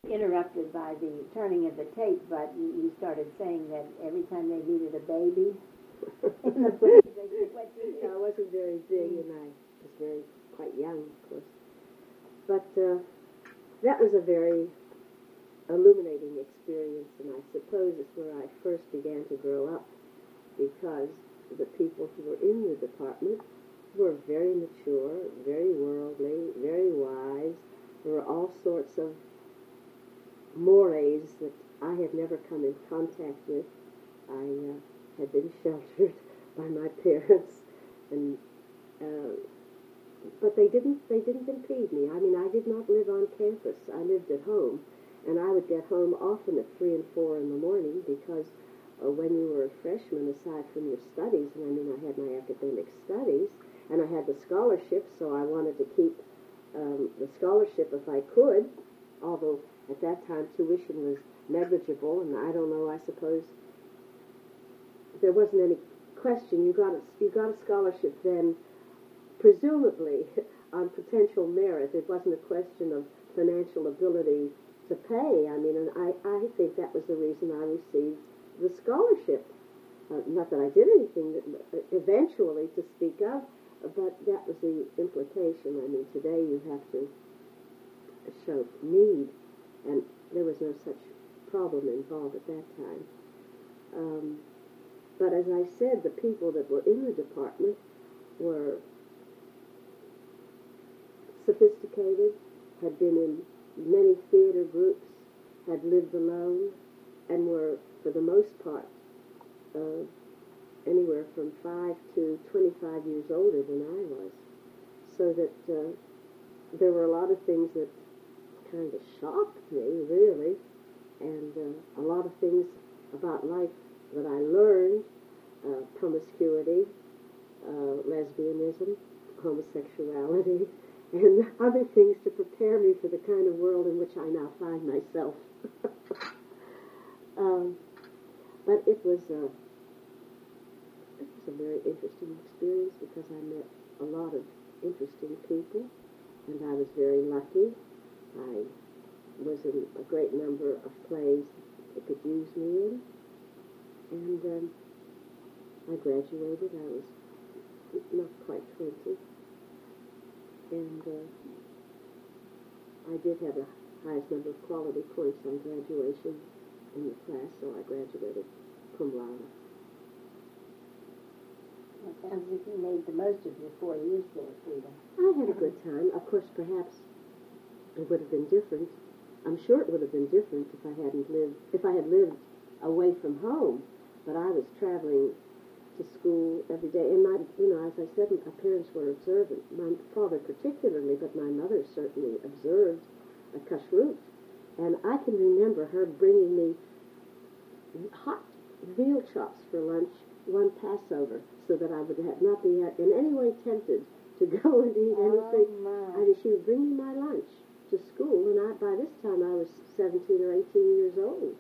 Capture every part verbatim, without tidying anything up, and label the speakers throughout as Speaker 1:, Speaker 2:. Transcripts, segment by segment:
Speaker 1: interrupted by the turning of the tape, but you, you started saying that every time they needed a baby in the place, they said, what do you do?
Speaker 2: No, I wasn't very big, and I was very quite young, of course. But uh, that was a very illuminating experience, and I suppose it's where I first began to grow up, because the people who were in the department were very mature, very worldly, very wise. There were all sorts of mores that I had never come in contact with. I uh, had been sheltered by my parents, and uh, but they didn't they didn't impede me. I mean, I did not live on campus. I lived at home, and I would get home often at three and four in the morning, because uh, when you were a freshman, aside from your studies, and I mean, I had my academic studies, and I had the scholarship, so I wanted to keep um, the scholarship if I could, although at that time tuition was negligible, and I don't know, I suppose there wasn't any question. You got a, you got a scholarship then, presumably on potential merit. It wasn't a question of financial ability to pay. I mean, and I, I think that was the reason I received the scholarship. Uh, not that I did anything that, uh, eventually to speak of, but that was the implication. I mean, today you have to show need, and there was no such problem involved at that time. Um, but as I said, the people that were in the department were sophisticated, had been in many theater groups, had lived alone, and were, for the most part, uh, anywhere from five to twenty-five years older than I was. So that uh, there were a lot of things that kind of shocked me, really, and uh, a lot of things about life that I learned, uh, promiscuity, uh, lesbianism, homosexuality, and other things to prepare me for the kind of world in which I now find myself. um, but it was, a, it was a very interesting experience, because I met a lot of interesting people, and I was very lucky. I was in a great number of plays that could use me in, and um, I graduated. I was not quite twenty, and uh, I did have the highest number of quality points on graduation in the class, so I graduated cum laude.
Speaker 1: It sounds like you made the most of your four years there, Frida.
Speaker 2: I had a good time. Of course, perhaps it would have been different. I'm sure it would have been different if I hadn't lived, if I had lived away from home. But I was traveling to school every day, and my, you know, as I said, my parents were observant. My father particularly, but my mother certainly observed a kashrut. And I can remember her bringing me hot veal chops for lunch one Passover, so that I would have not be in any way tempted to go and eat anything.
Speaker 1: Oh,
Speaker 2: I mean, she would bring me my lunch to school, and I, by this time I was seventeen or eighteen years old.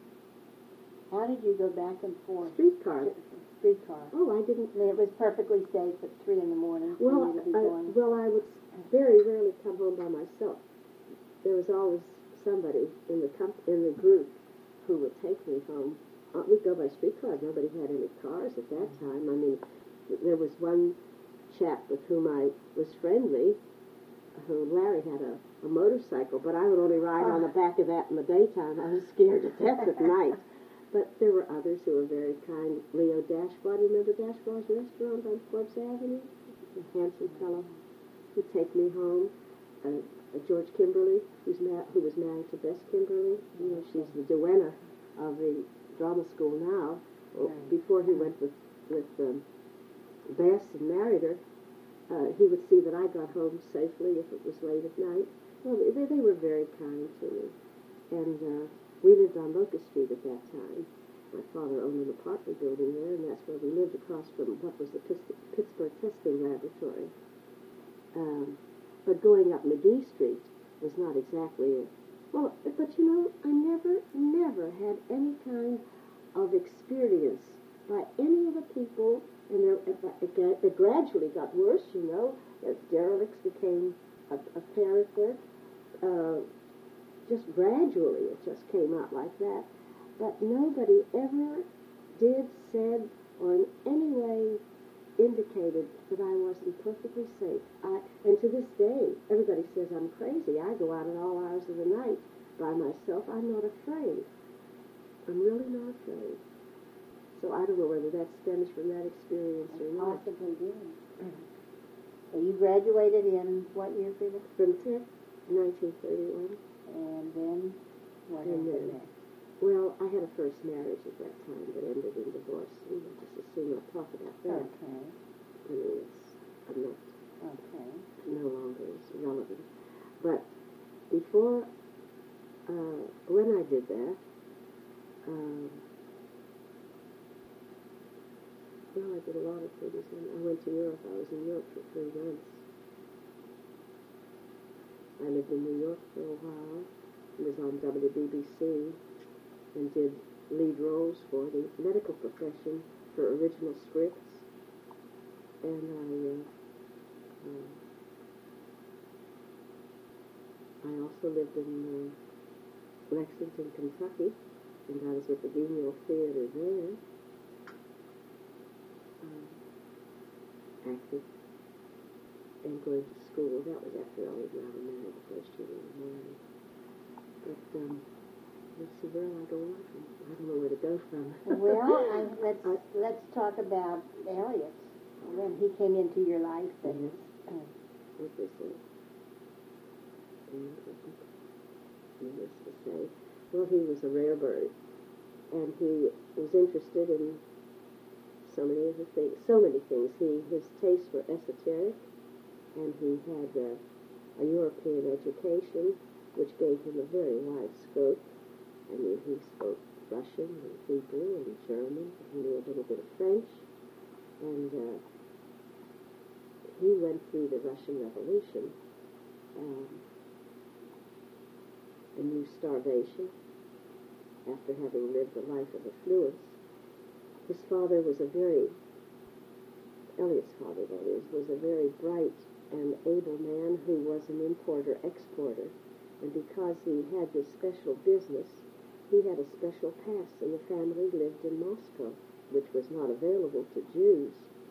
Speaker 1: How did you go back and forth?
Speaker 2: Streetcar.
Speaker 1: Streetcar.
Speaker 2: Oh, I didn't.
Speaker 1: I mean, it was perfectly safe at three in the morning. for
Speaker 2: Well,
Speaker 1: you to be
Speaker 2: I,
Speaker 1: going.
Speaker 2: well, I would very rarely come home by myself. There was always somebody in the comp- in the group who would take me home. Uh, we'd go by streetcar. Nobody had any cars at that time. I mean, there was one chap with whom I was friendly, who Larry had a, a motorcycle, but I would only ride on the back of that in the daytime. I was scared to death at night. But there were others who were very kind. Leo Dashbaugh, do you remember Dashbaugh's restaurant on Forbes Avenue? A handsome fellow who'd take me home. Uh, uh, George Kimberly, who's ma- who was married to Bess Kimberly. You know, she's the duenna of the drama school now. Well, before he went with, with um, Bess and married her, uh, he would see that I got home safely if it was late at night. Well, they, they were very kind to me. And uh, we lived on Locust Street at that time. My father owned an apartment building there, and that's where we lived, across from what was the Pis- Pittsburgh Testing Laboratory. Um, but going up McGee Street was not exactly a... Well, but you know, I never, never had any kind of experience by any of the people, and there, it, it gradually got worse, you know, as derelicts became apparent there. Uh, just gradually it just came out like that. But nobody ever did, said, or in any way indicated that I wasn't perfectly safe. I, and to this day, everybody says I'm crazy. I go out at all hours of the night by myself. I'm not afraid. I'm really not afraid. So I don't know whether that stems from that experience or not.
Speaker 1: Possibly did. So you graduated in what year, Frida?
Speaker 2: From nineteen thirty-one.
Speaker 1: And then what
Speaker 2: And
Speaker 1: happened
Speaker 2: then-
Speaker 1: next?
Speaker 2: Well, I had a first marriage at that time that ended in divorce, and I just as soon not talk about that.
Speaker 1: Okay.
Speaker 2: I mean, it's, I'm not,
Speaker 1: Okay.
Speaker 2: no longer is relevant. But before, uh, when I did that, um, well, I did a lot of things. And I went to Europe. I was in Europe for three months. I lived in New York for a while. I was on W B B C and did lead roles for the medical profession for original scripts. And I, uh, uh, I also lived in uh, Lexington, Kentucky, and I was with the Guignol Theater there. Um, acting and going to school. That was after I was now married, the first year we were married. But um, let's see where I go on from. I don't know where to go from.
Speaker 1: Well, I, let's
Speaker 2: I,
Speaker 1: let's talk about Elliot. When he came into your life, that
Speaker 2: Yes.
Speaker 1: uh,
Speaker 2: what was it? Needless to say, well, he was a rare bird, and he was interested in so many of the things, so many things. He his tastes were esoteric, and he had a, a European education, which gave him a very wide scope. I mean, he spoke Russian and Hebrew and German. He knew a little bit of French, and uh, he went through the Russian Revolution um, and knew starvation after having lived a life of affluence. His father was a very, Elliot's father, that is, was a very bright and able man who was an importer-exporter. And because he had this special business, he had a special pass, and the family lived in Moscow, which was not available to Jews,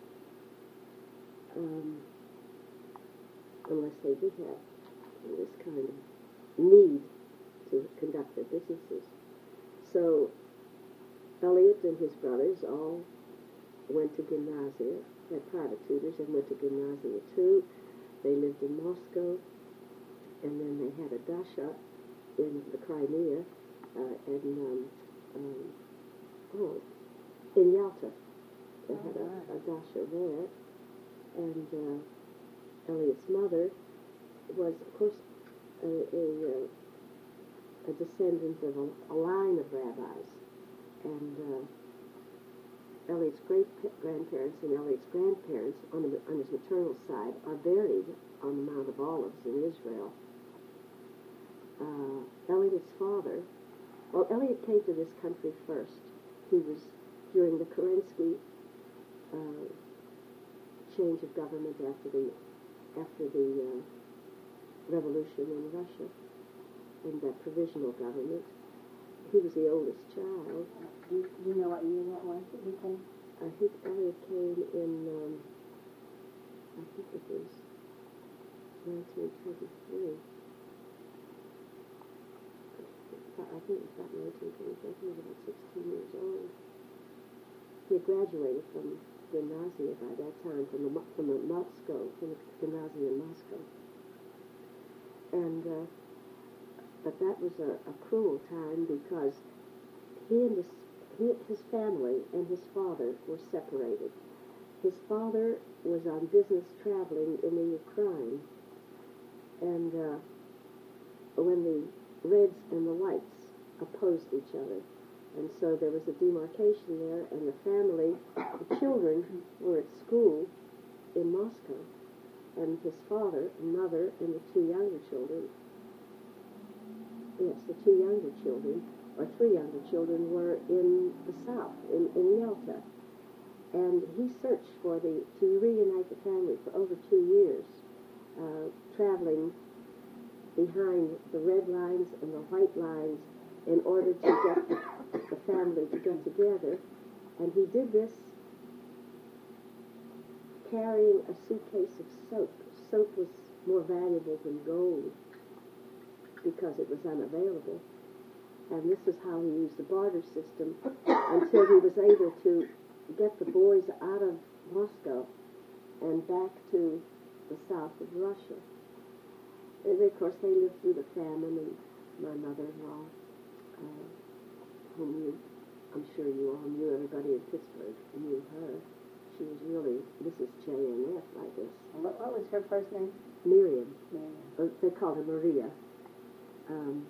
Speaker 2: um, unless they did have this kind of need to conduct their businesses. So Elliot and his brothers all went to gymnasia, had private tutors, and went to gymnasia too. They lived in Moscow, and then they had a dasha in the Crimea, uh, and um, um, oh, in Yalta. They had a, a dasha there, and uh, Elliot's mother was, of course, a, a, uh, a descendant of a, a line of rabbis, and uh, Elliot's great-grandparents and Elliot's grandparents on, the, on his maternal side are buried on the Mount of Olives in Israel. Uh, Elliot's father, well, Elliot came to this country first. He was during the Kerensky uh, change of government after the after the uh, revolution in Russia, and that provisional government. He was the oldest child.
Speaker 1: do, you, do you know what year that was that he came?
Speaker 2: I think Elliot came in, um, I think it was nineteen twenty-three. I think it was about nineteen twenty-three. He was about sixteen years old. He had graduated from gymnasia by that time, from the, from the Moscow, from the gymnasia in Moscow. And, uh, but that was a, a cruel time because he and his, he, his family and his father were separated. His father was on business traveling in the Ukraine, and uh, when the Reds and the Whites opposed each other, and so there was a demarcation there, and the family, the children were at school in Moscow, and his father and mother and the two younger children, yes, the two younger children, or three younger children, were in the south, in, in Yalta. And he searched for the, to reunite the family for over two years, uh, traveling behind the red lines and the white lines in order to get the family to get together. And he did this carrying a suitcase of soap. Soap was more valuable than gold because it was unavailable. And this is how he used the barter system until he was able to get the boys out of Moscow and back to the south of Russia. And of course, they lived through the famine, and my mother-in-law, uh, whom you, I'm sure you all knew, everybody in Pittsburgh knew her. She was really Missus J N F, I guess.
Speaker 1: What, what was her first name?
Speaker 2: Miriam.
Speaker 1: Miriam.
Speaker 2: Uh, they called her Maria. Um,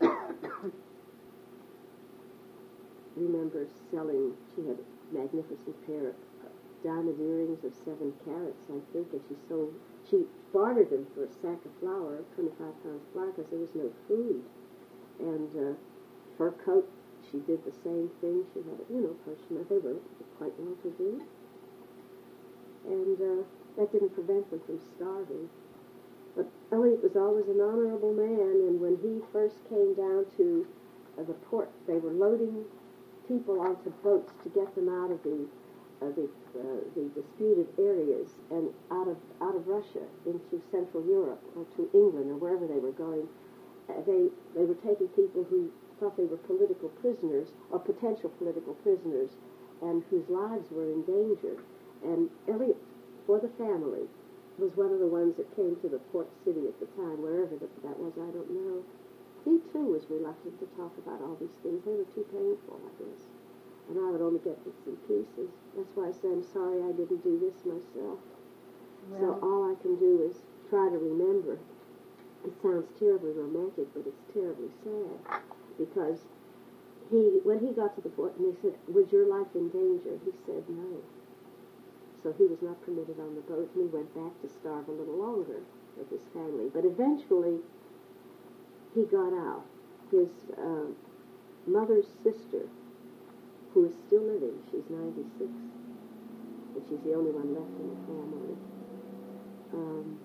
Speaker 2: remember selling, she had a magnificent pair of diamond earrings of seven carats, I think, and she sold, she bartered them for a sack of flour, twenty-five pounds of flour, because there was no food. And uh, fur coat, she did the same thing. She had, you know, Persian, they were quite well to do. And uh, that didn't prevent them from starving. But Elliot was always an honorable man, and when he first came down to uh, the port, they were loading people onto boats to get them out of the uh, the, uh, the disputed areas and out of out of Russia into Central Europe or to England or wherever they were going. Uh, they they were taking people who thought they were political prisoners or potential political prisoners, and whose lives were in danger. And Elliot, for the family, was one of the ones that came to the port city at the time, wherever the, that was, I don't know. He, too, was reluctant to talk about all these things. They were too painful, I guess. And I would only get bits and pieces. That's why I say I'm sorry I didn't do this myself. Well, so all I can do is try to remember. It sounds terribly romantic, but it's terribly sad. Because he, when he got to the port and they said, "Was your life in danger?" He said no. So he was not permitted on the boat, and he went back to starve a little longer with his family. But eventually, he got out. His uh, mother's sister, who is still living, she's ninety-six, and she's the only one left in the family, um,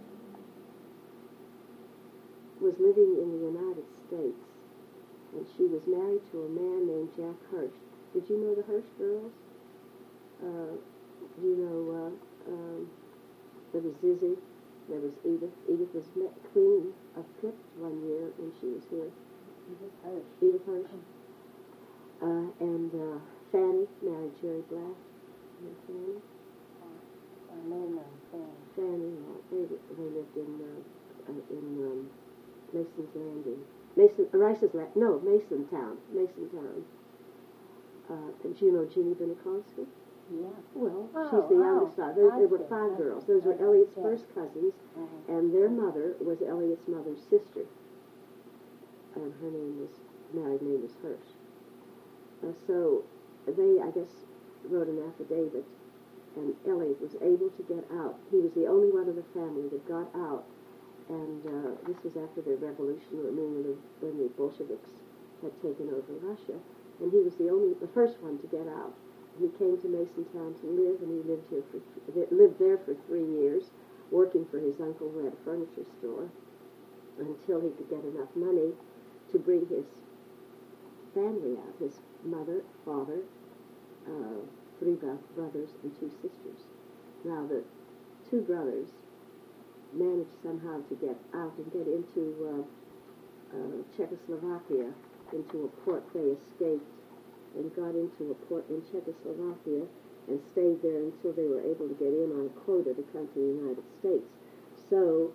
Speaker 2: was living in the United States, and she was married to a man named Jack Hirsch. Did you know the Hirsch girls? Uh, you know, uh, um, there was Zizzy, there was Edith. Edith was met Queen of Pitt one year when she was here.
Speaker 1: Edith Hirsch.
Speaker 2: Edith Hirsch. Uh, and uh, Fanny married Jerry Black. You know Fanny?
Speaker 1: Uh, no, no, Fanny.
Speaker 2: Fanny, uh, they, they lived in uh, uh, in um, Mason's Landing. Mason, uh, Rice's Landing. No, Mason Town. Mason Town. Uh, and do you know Jeannie Benikovsky?
Speaker 1: Yeah.
Speaker 2: Well,
Speaker 1: oh,
Speaker 2: she's the
Speaker 1: oh,
Speaker 2: youngest daughter. There, there were
Speaker 1: see,
Speaker 2: five
Speaker 1: I
Speaker 2: girls.
Speaker 1: see.
Speaker 2: Those were
Speaker 1: Okay,
Speaker 2: Elliot's
Speaker 1: yeah.
Speaker 2: first cousins,
Speaker 1: Uh-huh.
Speaker 2: and their mother was Elliot's mother's sister. And her name was, married name was Hirsch. Uh, so they, I guess, wrote an affidavit, and Elliot was able to get out. He was the only one of the family that got out, and uh, this was after the revolution, I mean, when the, when the Bolsheviks had taken over Russia, and he was the only, the first one to get out. He came to Mason Town to live, and he lived here for lived there for three years, working for his uncle who had a furniture store, until he could get enough money to bring his family out. His mother, father, uh, three bro- brothers, and two sisters. Now the two brothers managed somehow to get out and get into uh, uh, Czechoslovakia, into a port. They escaped and got into a port in Czechoslovakia and stayed there until they were able to get in on a quota to come to the United States. So,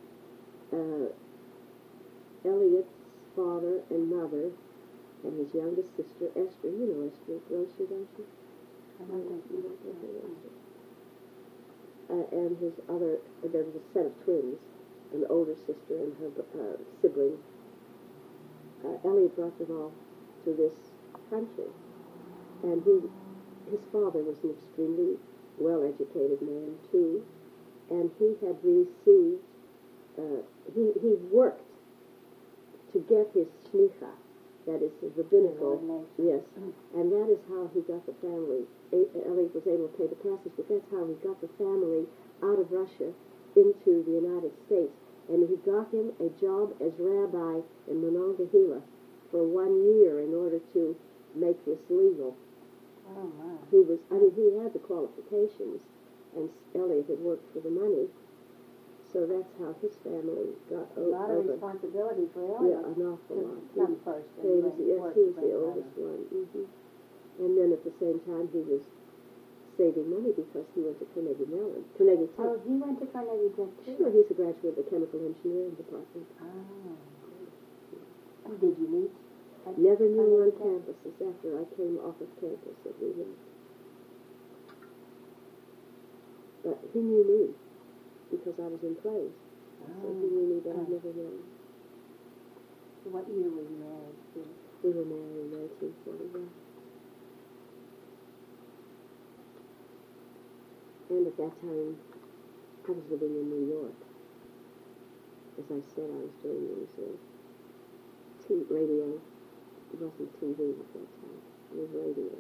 Speaker 2: uh, Elliot's father and mother and his youngest sister, Esther, you know Esther Grocer, don't you?
Speaker 1: I don't think
Speaker 2: You
Speaker 1: so.
Speaker 2: don't know her, Esther. Uh, and his other, uh, there was a set of twins, an older sister and her uh, sibling. Uh, Elliot brought them all to this country, and he, his father was an extremely well-educated man too, and he had received, uh, he he worked to get his shlicha, that is his rabbinical, yes, and that is how he got the family. Elliot was able to pay the passage, but that's how he got the family out of Russia into the United States. and he got him a job as rabbi in Monongahela for one year in order to make this legal.
Speaker 1: Oh, my.
Speaker 2: He was, I mean, he had the qualifications, and Elliot had worked for the money, so that's how his family got
Speaker 1: A
Speaker 2: o-
Speaker 1: lot of
Speaker 2: over.
Speaker 1: responsibility for
Speaker 2: Yeah,
Speaker 1: Elliot.
Speaker 2: an awful
Speaker 1: to
Speaker 2: lot.
Speaker 1: come
Speaker 2: He-
Speaker 1: first.
Speaker 2: He
Speaker 1: and
Speaker 2: was,
Speaker 1: then
Speaker 2: yes,
Speaker 1: work
Speaker 2: he was
Speaker 1: for
Speaker 2: the
Speaker 1: his
Speaker 2: oldest
Speaker 1: brother.
Speaker 2: one. hmm And then at the same time, he was saving money because he went to Carnegie Mellon. Carnegie Tech.
Speaker 1: Oh, he went to Carnegie Tech too?
Speaker 2: Sure, he's a graduate of the chemical engineering department.
Speaker 1: Oh. Did you meet? at
Speaker 2: Never knew on
Speaker 1: Carnegie Tech?
Speaker 2: campuses after I came off of campus that we met. But he knew me because I was in plays. So he knew me, but I'd never known.
Speaker 1: So what year were you married to?
Speaker 2: We were married in nineteen forty-one. And at that time, I was living in New York. As I said, I was doing these uh, t- radio. It wasn't T V at that time. It was radio.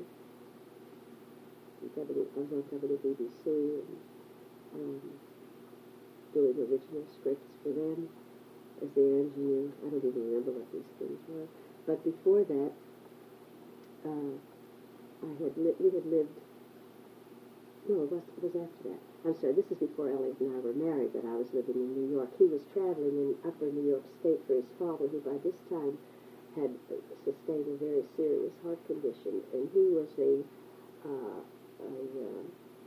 Speaker 2: W, I was on W B B C and um, doing original scripts for them as the engineer. I don't even remember what these things were. But before that, uh, I had li- we had lived. No, it was, it was after that. I'm sorry, this is before Elliot and I were married, that I was living in New York. He was traveling in upper New York State for his father, who by this time had sustained a very serious heart condition, and he was a, uh, a uh,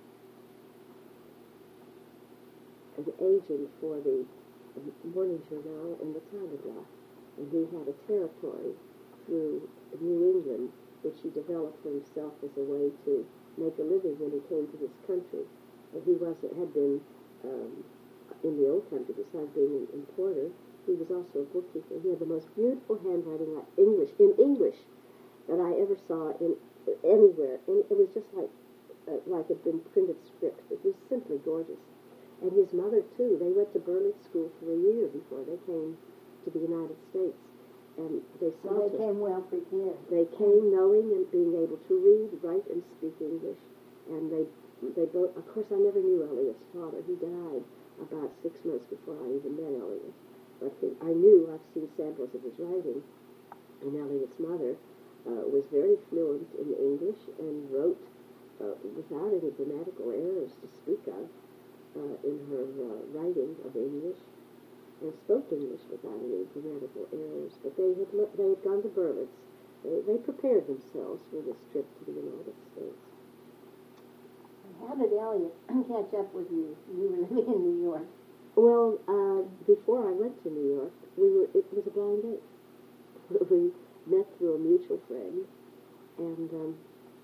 Speaker 2: an agent for the Morning Journal and the Telegraph, and he had a territory through New England, which he developed for himself as a way to make a living when he came to this country. And he was had been um, in the old country, besides being an importer. He was also a bookkeeper. He had the most beautiful handwriting, like English in English, that I ever saw in anywhere. And it was just like uh, like it had been printed script. It was simply gorgeous. And his mother too. They went to Burley School for a year before they came to the United States. And they saw
Speaker 1: So they came well prepared.
Speaker 2: They came knowing and being able to read, write, and speak English. And they they both, of course, I never knew Elliot's father. He died about six months before I even met Elliot. But he, I knew, I've seen samples of his writing. And Elliot's mother uh, was very fluent in English and wrote uh, without any grammatical errors to speak of uh, in her uh, writing of English, and spoke English without any grammatical errors. But they had le- they had gone to Berlitz. They, they prepared themselves for this trip to the United States.
Speaker 1: How did Elliot catch up with you? You were living in New York.
Speaker 2: Well, uh, before I went to New York, we were it was a blind date. We met through a mutual friend, and um,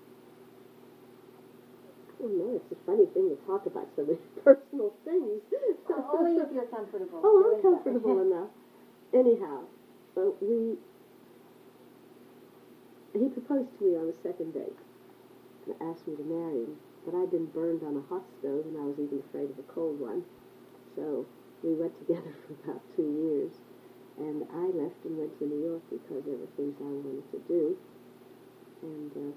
Speaker 2: I don't know, it's a funny thing to talk about so many personal things.
Speaker 1: Oh, only if you're comfortable.
Speaker 2: Oh, I'm
Speaker 1: doing
Speaker 2: comfortable
Speaker 1: that.
Speaker 2: enough. Anyhow, uh, we he proposed to me on the second date and asked me to marry him. But I'd been burned on a hot stove, and I was even afraid of a cold one. So we went together for about two years. And I left and went to New York because there were things I wanted to do. And uh,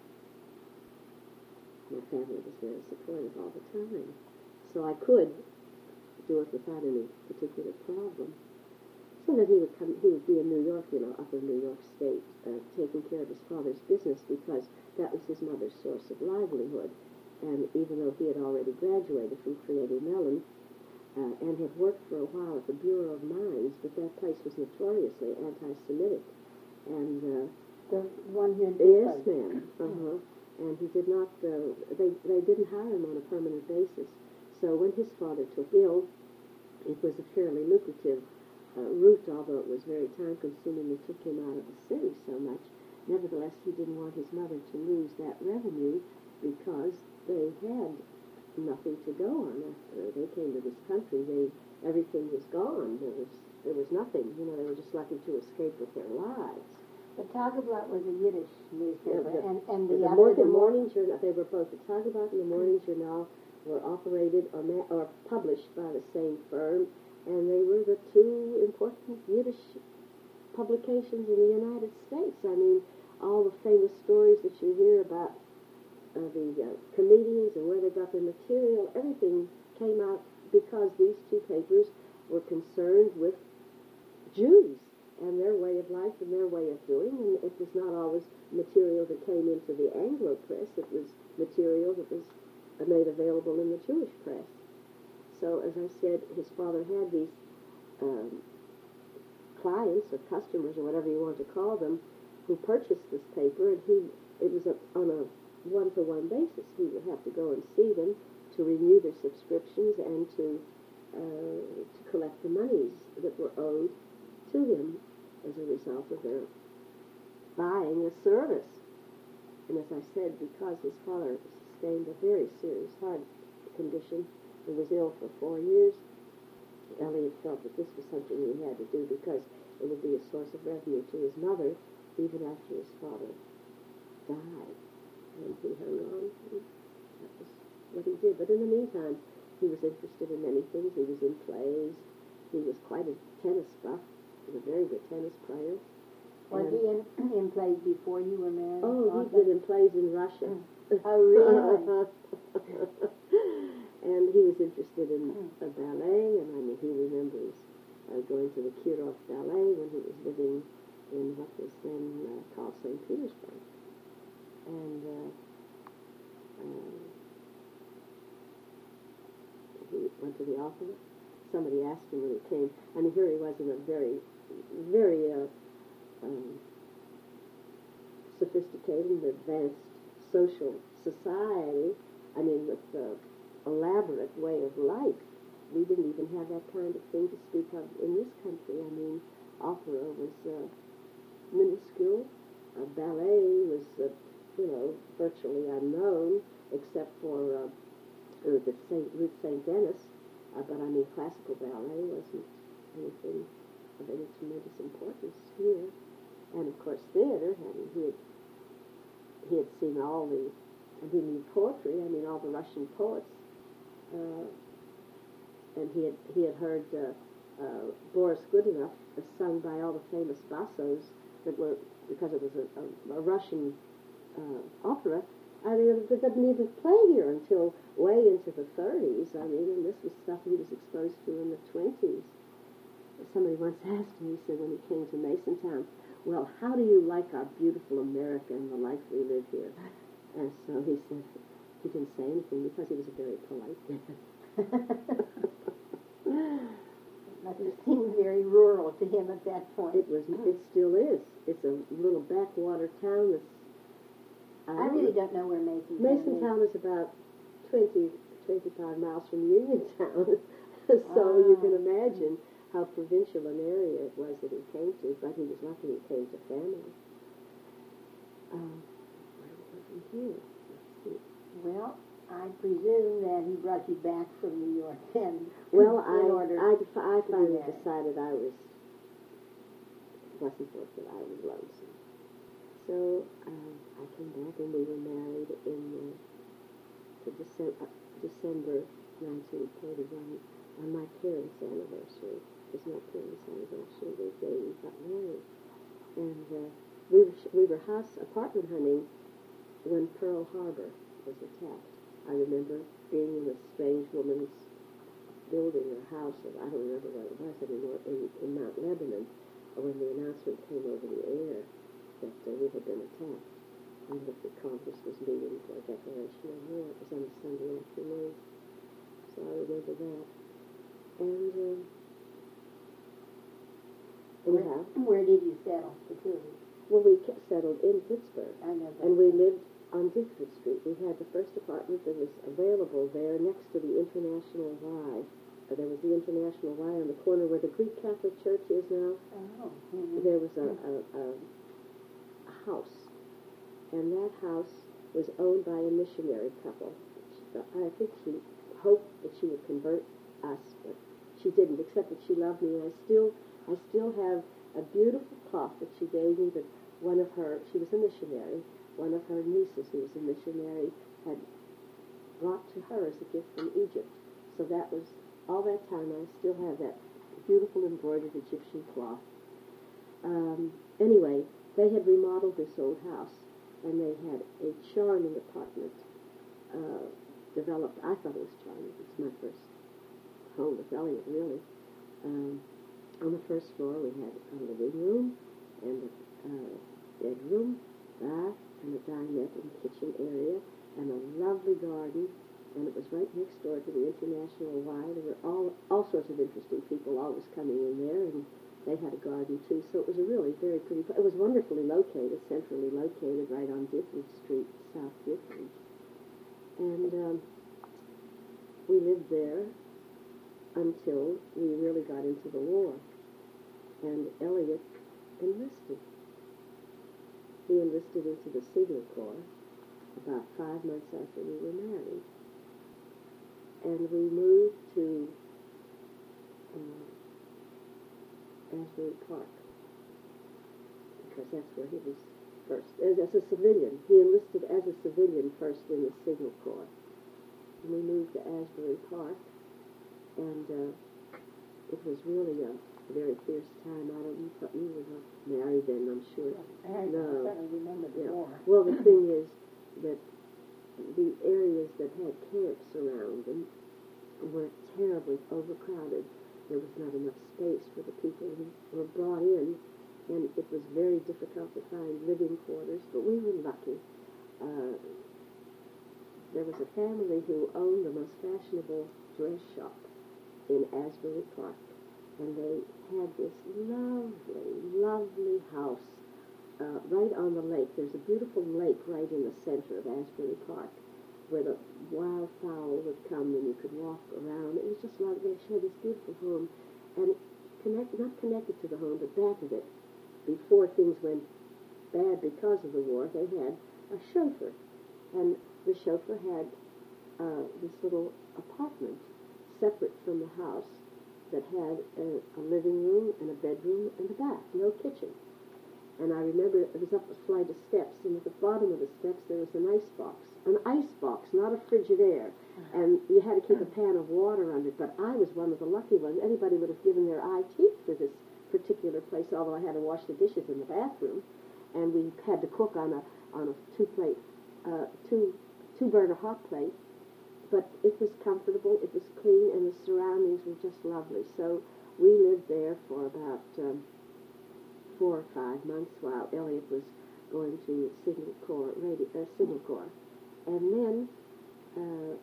Speaker 2: my family was very supportive all the time. So I could do it without any particular problem. So that he would come, he would be in New York, you know, upper New York State, uh, taking care of his father's business because that was his mother's source of livelihood. And even though he had already graduated from Carnegie Mellon uh, and had worked for a while at the Bureau of Mines, but that place was notoriously anti-Semitic. And uh,
Speaker 1: The one here in
Speaker 2: yes,
Speaker 1: Pittsburgh.
Speaker 2: ma'am. Uh-huh. And he did not. Uh, they they didn't hire him on a permanent basis. So when his father took ill, it was a fairly lucrative uh, route, although it was very time-consuming. It took him out of the city so much. Nevertheless, he didn't want his mother to lose that revenue because they had nothing to go on after they came to this country. They everything was gone. There was there was nothing. You know, they were just lucky to escape with their lives.
Speaker 1: The Tageblatt was a Yiddish newspaper,
Speaker 2: Yeah, the-
Speaker 1: and, and
Speaker 2: The,
Speaker 1: the,
Speaker 2: mor-
Speaker 1: other,
Speaker 2: the
Speaker 1: the
Speaker 2: morning journal. They were both the Tageblatt and the Morning Journal were operated or ma- or published by the same firm, and they were the two important Yiddish publications in the United States. I mean, all the famous stories that you hear about Uh, the uh, comedians and where they got their material, everything came out because these two papers were concerned with Jews and their way of life and their way of doing, and it was not always material that came into the Anglo press. It was material that was made available in the Jewish press. So, as I said, his father had these um, clients or customers or whatever you want to call them who purchased this paper, and he it was a, on a one-to-one basis. He would have to go and see them to renew their subscriptions and to uh, to collect the monies that were owed to him as a result of their buying a service. And as I said, because his father sustained a very serious heart condition and was ill for four years, Eliot felt that this was something he had to do because it would be a source of revenue to his mother even after his father died. And he hung on. And that was what he did. But in the meantime, he was interested in many things. He was in plays. He was quite a tennis buff. He was a very good tennis player.
Speaker 1: Was
Speaker 2: and
Speaker 1: he in, in plays before you were married?
Speaker 2: Oh, he'd been in plays in Russia.
Speaker 1: Oh, really?
Speaker 2: And he was interested in uh, ballet, and I mean, he remembers uh, going to the Kirov Ballet when he was living in what was then uh, called Saint Petersburg. And uh, uh, he went to the opera. Somebody asked him when he came, and here he was in a very, very uh, um, sophisticated and advanced social society. I mean, with the elaborate way of life. We didn't even have that kind of thing to speak of in this country. I mean, opera was uh, minuscule. Uh, ballet was, uh, you know, virtually unknown, except for uh, Ruth Saint Denis. Uh, but I mean, classical ballet wasn't anything of any tremendous importance here. And of course, theater. I mean, he had he had seen all the, and he knew poetry. I mean, all the Russian poets. Uh, and he had he had heard uh, uh, Boris Godunov sung by all the famous bassos that were, because it was a, a, a Russian uh, opera. I mean, it didn't even play here until way into the thirties. I mean, and this was stuff he was exposed to in the twenties. Somebody once asked him, he said, when he came to Masontown, well, how do you like our beautiful America and the life we live here? And so he said, he didn't say anything because he was a very polite man.
Speaker 1: It must have seemed very rural to him at that point.
Speaker 2: It was. It still is. It's a little backwater town that's...
Speaker 1: I really don't know where Masontown is.
Speaker 2: Masontown is about twenty, twenty-five miles from Uniontown. So
Speaker 1: oh.
Speaker 2: you can imagine how provincial an area it was that he came to, but he was lucky he came to family. Um, where was he here? Let's see.
Speaker 1: Well, I presume that he brought you back from New York then.
Speaker 2: Well,
Speaker 1: in
Speaker 2: I,
Speaker 1: order
Speaker 2: I, I finally
Speaker 1: married.
Speaker 2: decided I was, wasn't worth it. I was lonesome. So um, I came back and we were married in uh, the December, uh, December nineteen forty-one on my parents' anniversary. It was my parents' anniversary, the day we got married. And uh, we were we were house apartment hunting when Pearl Harbor was attacked. I remember being in a strange woman's building or house, or I don't remember what it was anymore, in, in Mount Lebanon, when the announcement came over the air that uh, we had been attacked, and that the Congress was meeting for a declaration of war. It was on a Sunday afternoon, so I remember that. And uh, anyhow,
Speaker 1: where, where did you settle, the two of you?
Speaker 2: Well, we kept settled in Pittsburgh,
Speaker 1: I know that.
Speaker 2: and we lived on Dixford Street. We had the first apartment that was available there next to the International Y. Uh, there was the International Y on the corner where the Greek Catholic Church is now.
Speaker 1: Oh. Mm-hmm.
Speaker 2: There was a, a, a, a house, and that house was owned by a missionary couple. She, I think she hoped that she would convert us, but she didn't, except that she loved me. And I still, I still have a beautiful cloth that she gave me that one of her, she was a missionary, one of her nieces who was a missionary had brought to her as a gift from Egypt. So that was, all that time I still have that beautiful embroidered Egyptian cloth. Um, anyway, they had remodeled this old house, and they had a charming apartment uh, developed. I thought it was charming. It's my first home with Eliot, really. Um, on the first floor, we had a living room and a uh, bedroom, bath, and a dinette and kitchen area, and a lovely garden. And it was right next door to the International Y. There were all all sorts of interesting people always coming in there, and they had a garden too. So it was a really very pretty. It was wonderfully located, centrally located, right on Gifford Street, South Gifford. And um, we lived there until we really got into the war. And Elliot enlisted. He enlisted into the Signal Corps about five months after we were married. And we moved to uh, Asbury Park because that's where he was first, as, as a civilian. He enlisted as a civilian first in the Signal Corps. And we moved to Asbury Park, and uh, it was really a very fierce time. I don't know, you were not married then, I'm sure.
Speaker 1: I
Speaker 2: no.
Speaker 1: don't remember the
Speaker 2: Yeah.
Speaker 1: war.
Speaker 2: Well, the thing is that the areas that had camps around them were terribly overcrowded. There was not enough space for the people who were brought in, and it was very difficult to find living quarters, but we were lucky. Uh, there was a family who owned the most fashionable dress shop in Asbury Park, and they had this lovely, lovely house Uh, right on the lake. There's a beautiful lake right in the center of Asbury Park where the wildfowl would come and you could walk around. It was just lovely. They had this beautiful home, and connect, not connected to the home, but back of it, before things went bad because of the war, they had a chauffeur. And the chauffeur had uh, this little apartment separate from the house that had a, a living room and a bedroom and a bath, no kitchen. And I remember it was up a flight of steps, and at the bottom of the steps there was an ice box. An ice box, not a Frigidaire. And you had to keep a pan of water under it, but I was one of the lucky ones. Anybody would have given their eye teeth for this particular place, although I had to wash the dishes in the bathroom. And we had to cook on a on a two-plate, uh, two, two-burner hot plate. But it was comfortable, it was clean, and the surroundings were just lovely. So we lived there for about Um, four or five months while Elliot was going to Signal Corps, radio, uh, Signal Corps. And then uh,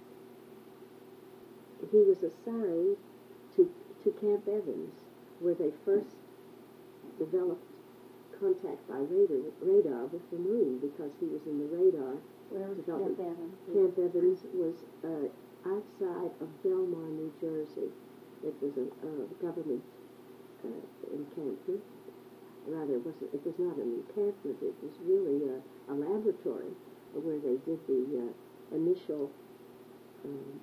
Speaker 2: he was assigned to, to Camp Evans, where they first developed contact by radar, radar with the moon, because he was in the radar.
Speaker 1: Where was Camp Evans?
Speaker 2: Camp Evans was uh, outside of Belmar, New Jersey. It was a, a government uh, encampment. Rather, it, wasn't, it was not an encampment. It was really a, a laboratory where they did the uh, initial um,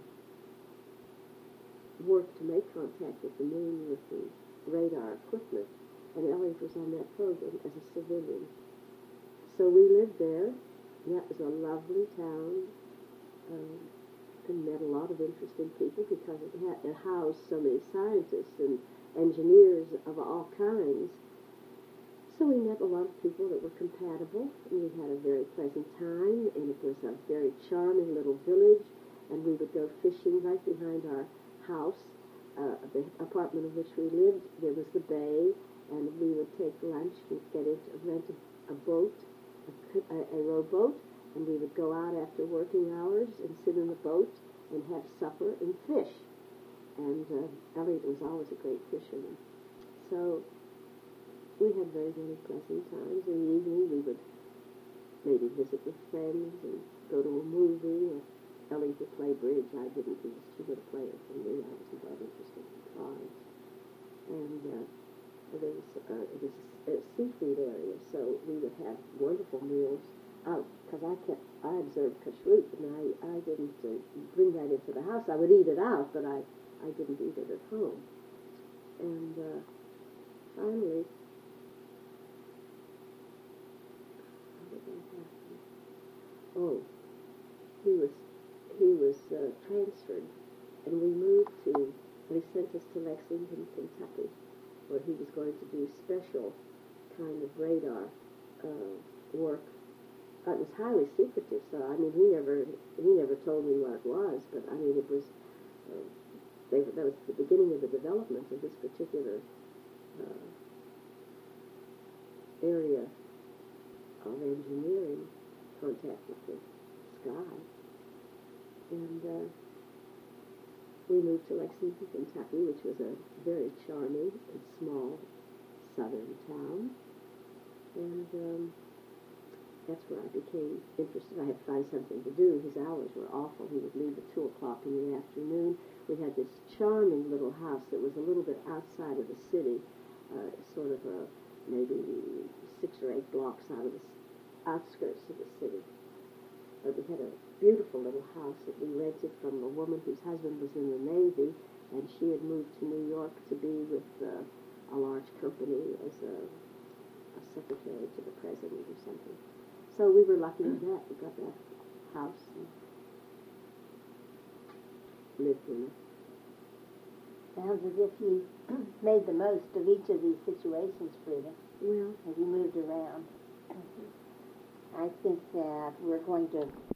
Speaker 2: work to make contact with the moon with the radar equipment. And Elliot was on that program as a civilian. So we lived there. And that was a lovely town. Um, and met a lot of interesting people because it, had, it housed so many scientists and engineers of all kinds. So we met a lot of people that were compatible, and we had a very pleasant time, and it was a very charming little village, and we would go fishing right behind our house, uh, the apartment in which we lived. There was the bay, and we would take lunch, we'd get into, rent a, a boat, a, a, a rowboat, and we would go out after working hours and sit in the boat and have supper and fish. And uh, Elliot was always a great fisherman. So we had very, very pleasant times. In the evening, we would maybe visit with friends and go to a movie. Or Elliot would play bridge. I didn't. He was too good a player for me. I wasn't that interested in cards. And uh, there was, uh, it was a seafood area, so we would have wonderful meals out. Because I kept, I observed kashrut, and I, I didn't uh, bring that into the house. I would eat it out, but I, I didn't eat it at home. And uh, finally, Oh, he was he was uh, transferred, and we moved to. They sent us to Lexington, Kentucky, where he was going to do special kind of radar uh, work. Uh, it was highly secretive, so I mean, he never he never told me what it was, but I mean, it was uh, they, that was the beginning of the development of this particular uh, area of engineering, contact with the sky. And uh, we moved to Lexington, Kentucky, which was a very charming and small southern town. And um, that's where I became interested. I had to find something to do. His hours were awful. He would leave at two o'clock in the afternoon. We had this charming little house that was a little bit outside of the city, uh, sort of a, maybe six or eight blocks out of the outskirts of the city. But we had a beautiful little house that we rented from a woman whose husband was in the Navy, and she had moved to New York to be with uh, a large company as a, a secretary to the president or something. So we were lucky in that. We got that house and lived in it.
Speaker 1: Sounds as if you made the most of each of these situations, Frida,
Speaker 2: Well,
Speaker 1: as you moved around. I think that we're going to